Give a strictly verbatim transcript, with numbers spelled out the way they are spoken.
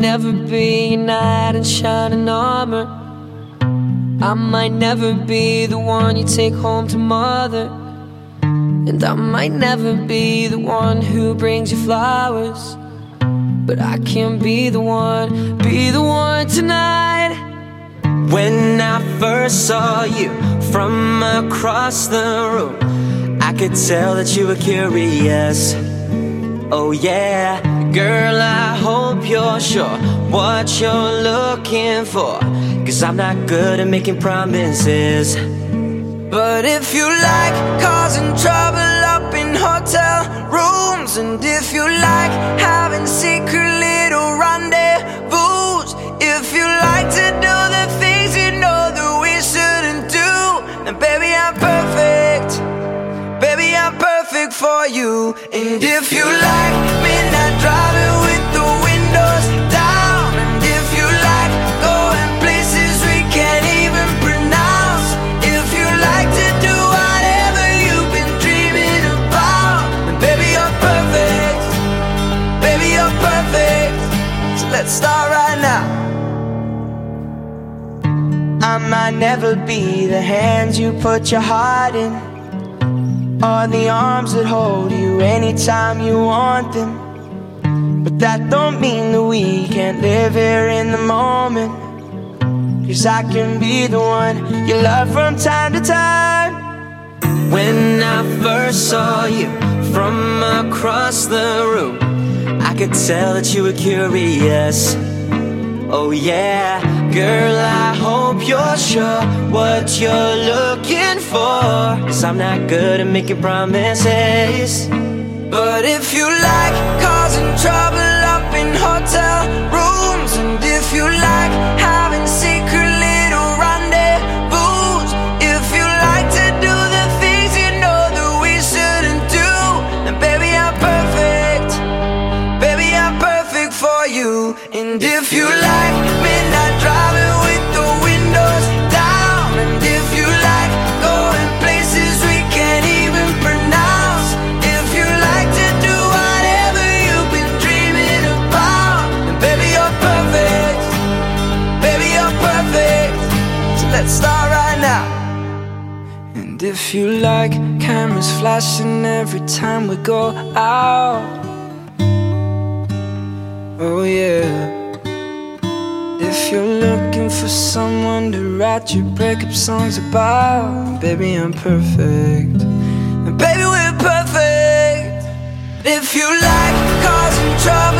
never be your knight in shining armor. I might never be the one you take home to mother. And I might never be the one who brings you flowers, but I can be the one, be the one tonight. When I first saw you from across the room, I could tell that you were curious. Oh yeah, girl, I hope you're sure what you're looking for, 'cause I'm not good at making promises. But if you like causing trouble up in hotel rooms, and if you like having secret little rendezvous, if you like to do the things you know that we shouldn't do, then baby, I'm perfect. Baby, I'm perfect for you. And if you like midnight driving with the windows down, and if you like going places we can't even pronounce, if you like to do whatever you've been dreaming about, then baby, you're perfect. Baby, you're perfect. So let's start right now. I might never be the hands you put your heart in, or the arms that hold you anytime you want them, but that don't mean that we can't live here in the moment. 'Cause I can be the one you love from time to time. When I first saw you from across the room, I could tell that you were curious. Oh yeah, girl, I hope you're sure what you're looking for, 'cause I'm not good at making promises. But if you like causing trouble up in hotel rooms, and if you like having secret little rendezvous, if you like to do the things you know that we shouldn't do, then baby, I'm perfect. Baby, I'm perfect for you. And if you like midnight driving with the windows down, and if you like going places we can't even pronounce, if you like to do whatever you've been dreaming about, then baby, you're perfect. Baby, you're perfect. So let's start right now. And if you like cameras flashing every time we go out, oh yeah. If you're looking for someone to write your breakup songs about, baby, I'm perfect. And baby, we're perfect. If you like causing trouble